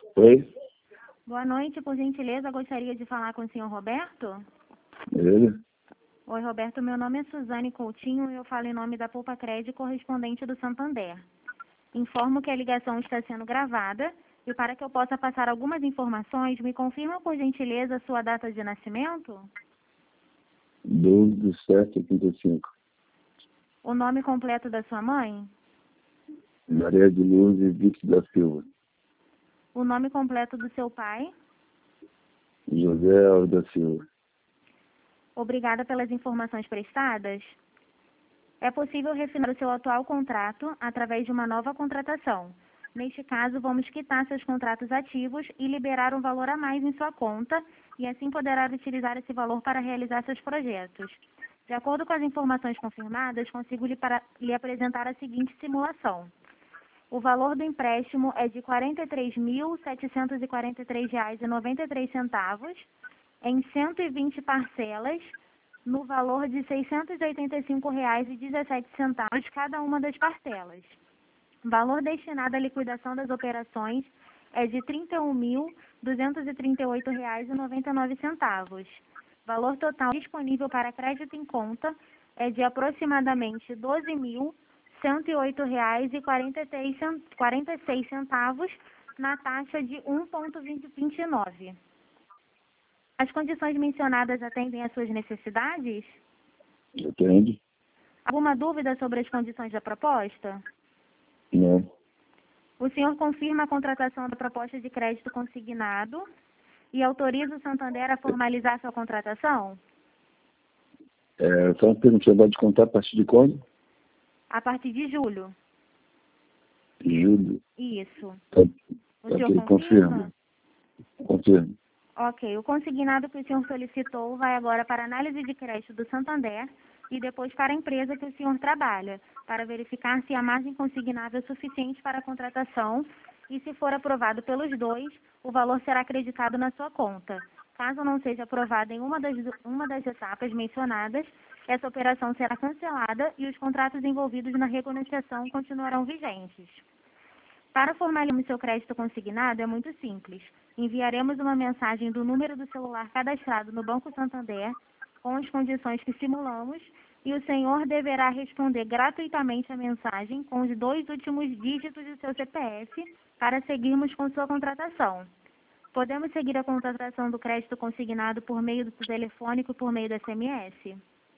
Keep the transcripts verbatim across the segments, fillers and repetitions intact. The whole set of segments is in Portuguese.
Oi? Boa noite, por gentileza, gostaria de falar com o senhor Roberto? Ele? Oi, Roberto, meu nome é Suzane Coutinho e eu falo em nome da Poupa Crédito correspondente do Santander. Informo que a ligação está sendo gravada e para que eu possa passar algumas informações, me confirma por gentileza a sua data de nascimento? doze de sete de oitenta e cinco. O nome completo da sua mãe? Maria de Luz e Vitor da Silva. O nome completo do seu pai? José Alves da Silva. Obrigada pelas informações prestadas. É possível refinar o seu atual contrato através de uma nova contratação. Neste caso, vamos quitar seus contratos ativos e liberar um valor a mais em sua conta e assim poderá utilizar esse valor para realizar seus projetos. De acordo com as informações confirmadas, consigo lhe, para, lhe apresentar a seguinte simulação. O valor do empréstimo é de quarenta e três mil, setecentos e quarenta e três reais e noventa e três centavos em cento e vinte parcelas, no valor de seiscentos e oitenta e cinco reais e dezessete centavos cada uma das parcelas. O valor destinado à liquidação das operações é de trinta e um mil, duzentos e trinta e oito reais e noventa e nove centavos. Valor total disponível para crédito em conta é de aproximadamente doze mil, cento e oito reais e quarenta e seis centavos na taxa de um vírgula vinte e nove. As condições mencionadas atendem às suas necessidades? Entende? Alguma dúvida sobre as condições da proposta? Não. O senhor confirma a contratação da proposta de crédito consignado e autoriza o Santander a formalizar sua contratação? É, só uma pergunta, você vai descontar a partir de quando? A partir de julho. Julho. Isso. Tá, O tá senhor ok, confirma? confirma. Confirma. Ok. O consignado que o senhor solicitou vai agora para análise de crédito do Santander e depois para a empresa que o senhor trabalha, para verificar se a margem consignável é suficiente para a contratação e, se for aprovado pelos dois, o valor será acreditado na sua conta. Caso não seja aprovado em uma das, uma das etapas mencionadas, essa operação será cancelada e os contratos envolvidos na renegociação continuarão vigentes. Para formalizarmos seu crédito consignado é muito simples. Enviaremos uma mensagem do número do celular cadastrado no Banco Santander com as condições que simulamos e o senhor deverá responder gratuitamente a mensagem com os dois últimos dígitos do seu C P F para seguirmos com sua contratação. Podemos seguir a contratação do crédito consignado por meio do telefônico e por meio do S M S?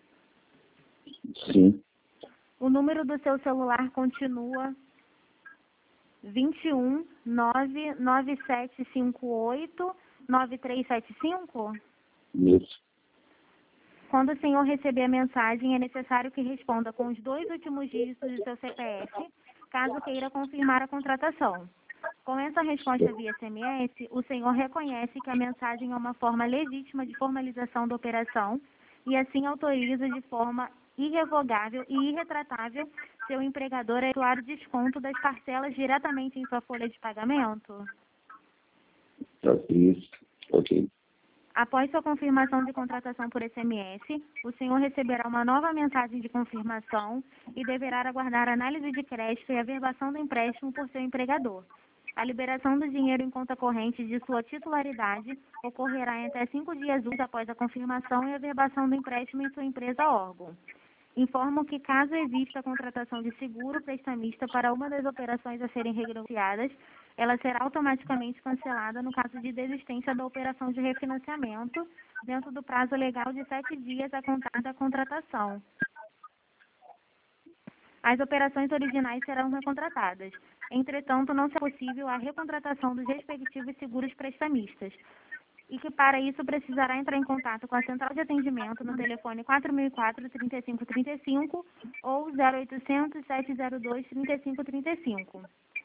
Sim. O número do seu celular continua vinte e um, nove nove sete cinco oito, nove três sete cinco? Isso. Quando o senhor receber a mensagem, é necessário que responda com os dois últimos dígitos do seu C P F, caso queira confirmar a contratação. Com essa resposta via S M S, o senhor reconhece que a mensagem é uma forma legítima de formalização da operação e assim autoriza de forma irrevogável e irretratável seu empregador a efetuar o desconto das parcelas diretamente em sua folha de pagamento? Tá, isso. Ok. Após sua confirmação de contratação por S M S, o senhor receberá uma nova mensagem de confirmação e deverá aguardar a análise de crédito e a averbação do empréstimo por seu empregador. A liberação do dinheiro em conta corrente de sua titularidade ocorrerá em até cinco dias úteis após a confirmação e averbação do empréstimo em sua empresa órgão. Informo que, caso exista a contratação de seguro prestamista para uma das operações a serem renegociadas, ela será automaticamente cancelada no caso de desistência da operação de refinanciamento, dentro do prazo legal de sete dias a contar da contratação. As operações originais serão recontratadas. Entretanto, não será possível a recontratação dos respectivos seguros prestamistas, e que para isso precisará entrar em contato com a central de atendimento no telefone quatro mil e quatro, trinta e cinco trinta e cinco ou zero oitocentos, sete zero dois, trinta e cinco trinta e cinco.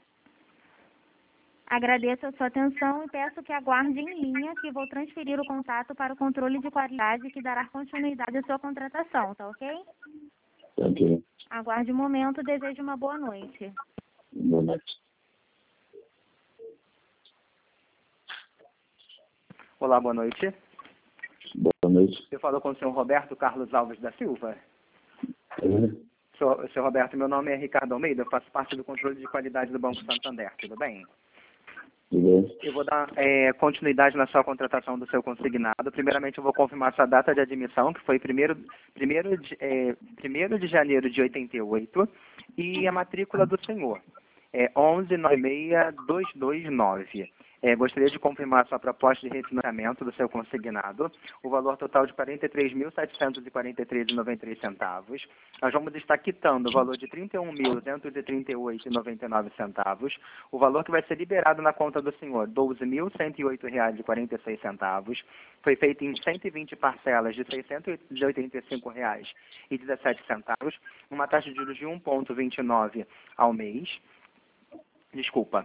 Agradeço a sua atenção e peço que aguarde em linha que vou transferir o contato para o controle de qualidade que dará continuidade à sua contratação, tá ok? Ok. Aguarde um momento, desejo uma boa noite. Boa noite. Olá, boa noite. Boa noite. Eu falo com o senhor Roberto Carlos Alves da Silva. Ele? Senhor, senhor Roberto, meu nome é Ricardo Almeida, eu faço parte do controle de qualidade do Banco Santander, tudo bem? Tudo bem? Eu vou dar é, continuidade na sua contratação do seu consignado. Primeiramente, eu vou confirmar sua data de admissão, que foi primeiro primeiro de, é, primeiro de janeiro de oitenta e oito, e a matrícula do senhor. É onze nove seis dois dois nove. É, gostaria de confirmar sua proposta de refinanciamento do seu consignado. O valor total de quarenta e três mil setecentos e quarenta e três reais e noventa e três centavos. Nós vamos estar quitando o valor de trinta e um mil duzentos e trinta e oito reais e noventa e nove centavos. O valor que vai ser liberado na conta do senhor, doze mil cento e oito reais e quarenta e seis centavos. Foi feito em cento e vinte parcelas de seiscentos e oitenta e cinco reais e dezessete centavos. Uma taxa de juros de um vírgula vinte e nove ao mês. Desculpa,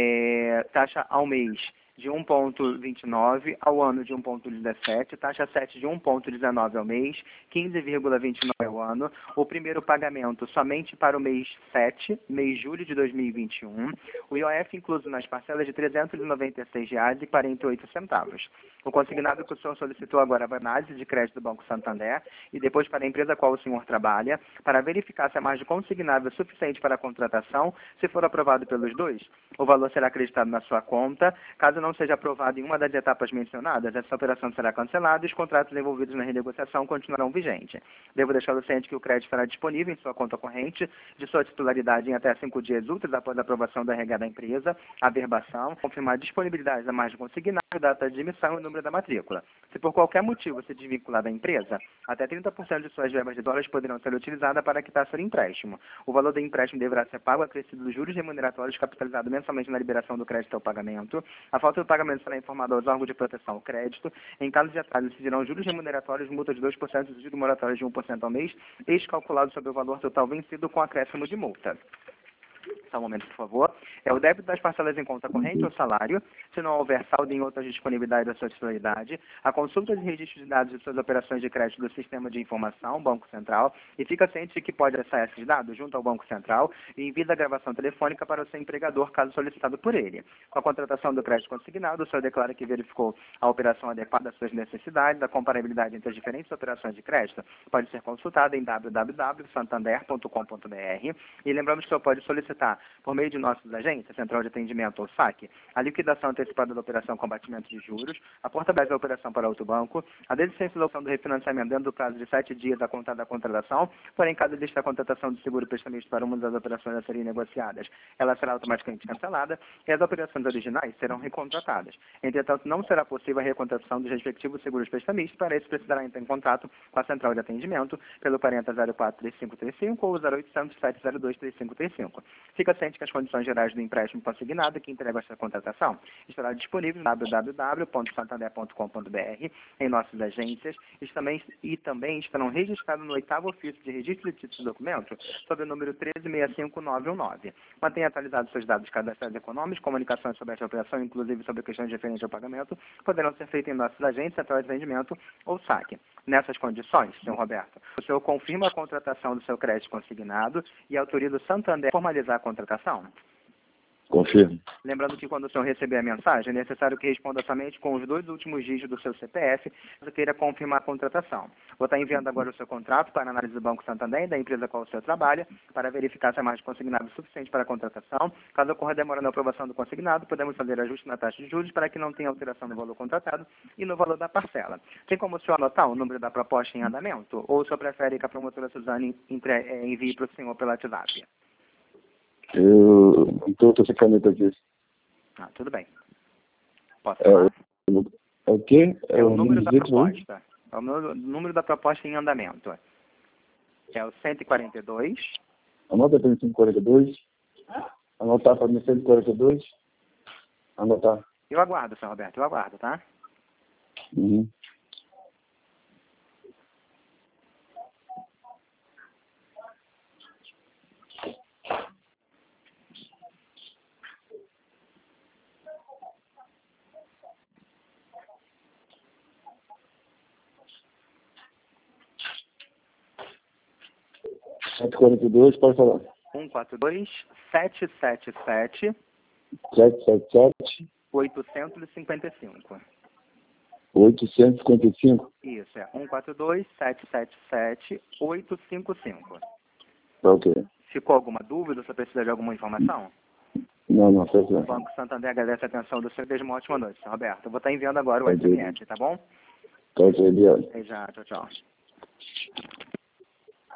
é, taxa ao mês de um vírgula vinte e nove, ao ano de um vírgula dezessete, taxa sete de um vírgula dezenove ao mês, quinze vírgula vinte e nove ao ano. O primeiro pagamento somente para o mês sete, mês de julho de dois mil e vinte e um. O I O F incluso nas parcelas de trezentos e noventa e seis reais e quarenta e oito centavos. O consignado que o senhor solicitou agora é a análise de crédito do Banco Santander e depois para a empresa a qual o senhor trabalha, para verificar se a margem consignável é suficiente para a contratação. Se for aprovado pelos dois, o valor será acreditado na sua conta. Caso não seja aprovado em uma das etapas mencionadas, essa operação será cancelada e os contratos envolvidos na renegociação continuarão vigentes. Devo deixá-lo ciente que o crédito estará disponível em sua conta corrente de sua titularidade em até cinco dias úteis após a aprovação da R H da empresa, a verbação, confirmar a disponibilidade da margem consignada, data de emissão e o número da matrícula. Se por qualquer motivo se desvincular da empresa, até trinta por cento de suas verbas de dólares poderão ser utilizadas para quitar seu empréstimo. O valor do empréstimo deverá ser pago acrescido dos juros remuneratórios capitalizados mensalmente na liberação do crédito ao pagamento. A falta do pagamento será informada aos órgãos de proteção ao crédito. Em caso de atraso, incidirão juros remuneratórios, multa de dois por cento e juros moratórios de um por cento ao mês, ex-calculado sobre o valor total vencido com acréscimo de multa. Só um momento, por favor. É o débito das parcelas em conta corrente ou salário, se não houver saldo em outras disponibilidades da sua titularidade, a consulta de registro de dados de suas operações de crédito do Sistema de Informação, Banco Central, e fica ciente de que pode acessar esses dados junto ao Banco Central e envia a gravação telefônica para o seu empregador, caso solicitado por ele. Com a contratação do crédito consignado, o senhor declara que verificou a operação adequada às suas necessidades. A comparabilidade entre as diferentes operações de crédito pode ser consultada em w w w ponto santander ponto com ponto b r. E lembramos que o senhor pode solicitar, por meio de nossos agentes, Central de Atendimento ou S A C, a liquidação antecipada da operação com abatimento de juros, a portabilidade da operação para outro banco, a desistência da opção do refinanciamento dentro do prazo de sete dias da contada da contratação, porém, caso exista a contratação de seguro prestamista para uma das operações a serem negociadas, ela será automaticamente cancelada e as operações originais serão recontratadas. Entretanto, não será possível a recontratação dos respectivos seguros prestamistas. Para isso, precisará entrar em contato com a Central de Atendimento pelo quarenta zero quatro, três cinco três cinco ou zero oitocentos, sete zero dois, três cinco três cinco. Fica ciente que as condições gerais do empréstimo consignado que entrega essa contratação estará disponível no w w w ponto santander ponto com ponto b r em nossas agências e também, e também estarão registrados no oitavo ofício de registro de títulos e documentos sob o número treze seis cinco nove um nove. Mantenha atualizados seus dados cadastrais econômicos. Comunicações sobre esta operação, inclusive sobre questões referentes ao pagamento, poderão ser feitas em nossas agências, Central de Atendimento ou S A C. Nessas condições, senhor Roberto, o senhor confirma a contratação do seu crédito consignado e autoriza o Santander a formalizar a contratação? Confirmo. Lembrando que quando o senhor receber a mensagem, é necessário que responda somente com os dois últimos dígitos do seu C P F, caso queira confirmar a contratação. Vou estar enviando agora o seu contrato para a análise do Banco Santander e da empresa com a qual o senhor trabalha, para verificar se a margem consignada é suficiente para a contratação. Caso ocorra demora na aprovação do consignado, podemos fazer ajuste na taxa de juros para que não tenha alteração no valor contratado e no valor da parcela. Tem como o senhor anotar o número da proposta em andamento? Ou o senhor prefere que a promotora Suzane entre, envie para o senhor pela WhatsApp? Eu não estou sem caneta aqui. Ah, tudo bem. Posso É, falar? é o quê? É, é o número da dezoito, proposta. É o número, número da proposta em andamento. É o cento e quarenta e dois. Anota para mim cento e quarenta e dois. Anotar para mim cento e quarenta e dois. Anotar. Eu aguardo, senhor Roberto, eu aguardo, tá? Uhum. cento e quarenta e dois, pode falar. um quatro dois, sete sete sete, sete sete sete, oitocentos e cinquenta e cinco. oitocentos e cinquenta e cinco. Isso, é um quatro dois, sete sete sete, oito cinco cinco. Tá ok. Ficou alguma dúvida? Você precisa de alguma informação? Não, não, foi O bem. Banco Santander agradece a atenção do senhor. Desejo uma ótima noite, senhor Roberto. Eu vou estar enviando agora o Entendi. S M S, tá bom? Tá, ok, obrigado. Até já, tchau, tchau.